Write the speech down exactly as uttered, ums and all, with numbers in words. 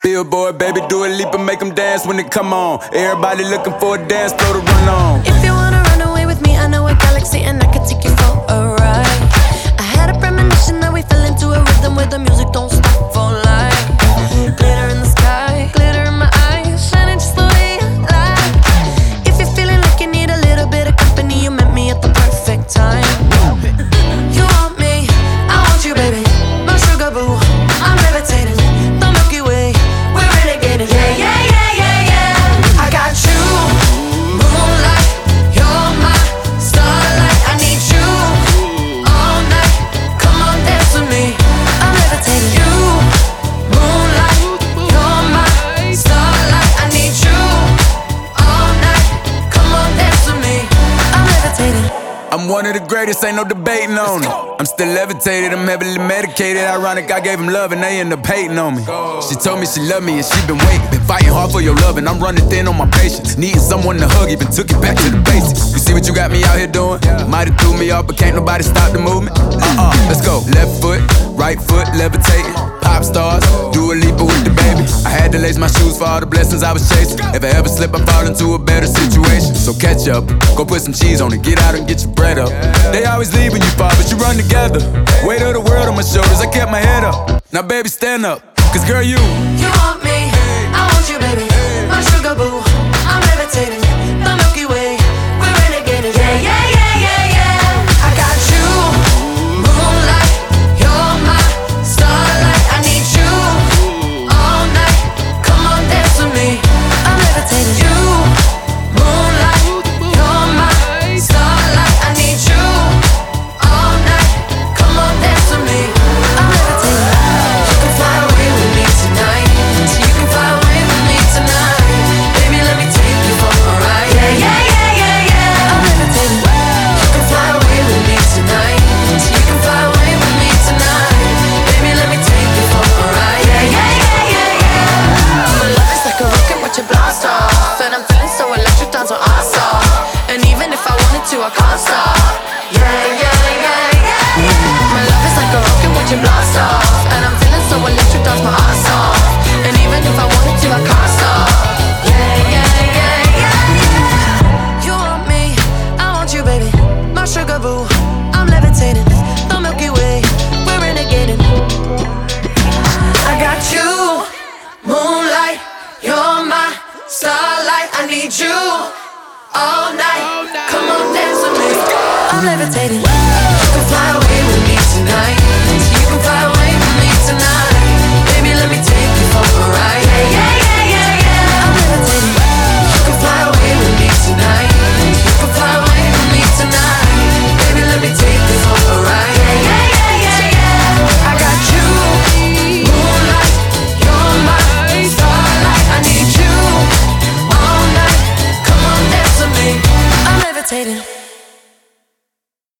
Billboard, baby, do a leap and make them dance when they come on. Everybody looking for a dance floor to run on. If you wanna run away with me, I know a galaxy and I can take you for a ride. I had a premonition that we fell into a rhythm where the music don't stop for life. Glitter in the sky, glitter in my eyes, shining just the way I like. If you're feeling like you need a little bit of company, you met me at the perfect time. You want me, I want you, baby, my sugar boo. I'm levitating, the Milky Way, we're renegading. Yeah, yeah, yeah, yeah, yeah. I got you, moonlight, you're my starlight. I need you all night. Come on, dance with me. I'm levitating. You, moonlight, you're my starlight. I need you all night. Come on, dance with me. I'm levitating. I'm one of the greatest, ain't no debating on it. I'm still levitated, I'm heavily medicated. Ironic, I gave him love and they end up hating on me. She told me she loved me and she been waiting. Been fighting hard for your love and I'm running thin on my patience. Needing someone to hug, even took it back to the basics. You see what you got me out here doing? Might've threw me off, but can't nobody stop the movement. Uh-uh, let's go. Left foot, right foot, levitating. Pop stars, do a leap with the baby. I had to lace my shoes for all the blessings I was chasing. If I ever slip, I fall into a better situation. So catch up, go put some cheese on it, get out and get your bread up. They always leave when you fall, but you run together. Weight of the world on my shoulders, I kept my head up. Now baby, stand up, cause girl, you You want me, I want you, baby, my sugar boo. I'm levitating, the Milky Way, we're renegading. Yeah, yeah, yeah, yeah, yeah. I got you, moonlight, you're my starlight. I need you all night. Come on, dance with me. I'm levitating. You, moonlight, you're my starlight. I need you all night. Come on, dance with me. I'm levitating. You can fly away with me tonight. So you can fly away with me tonight. Baby, let me take you for a ride. Yeah, yeah, yeah, yeah, yeah. I'm levitating. You can fly away with me tonight. So you can fly away with me tonight. Baby, let me take you for a ride. Yeah, yeah, yeah, yeah, yeah. My love is like a rocket, watch it blast off. And I'm feeling so electric, dance on awesome. And even if I wanted to, I can't stop. Yeah, yeah, yeah, yeah. My love is like a rocket, watch it blast off. And I'm feeling so electric, dance my ass off. And even if I wanted to, I can't stop. Yeah, yeah, yeah, yeah. You want me, I want you, baby, my sugar boo. I'm levitating, the Milky Way, we're renegading. I got you, moonlight, you're my starlight. I need you all night. Come on, dance with me. I'm levitating. You can fly away with me tonight. So you can fly away with me tonight. Baby, let me take you for a ride. Yeah, yeah, yeah, yeah, yeah. I'm levitating. You can fly away with me tonight. You can fly away with me tonight. Baby, let me take you for a ride. Yeah, yeah, yeah, yeah, yeah. I got you, moonlight, you're my starlight. I need you all night. Come on, dance with me. I'm levitating.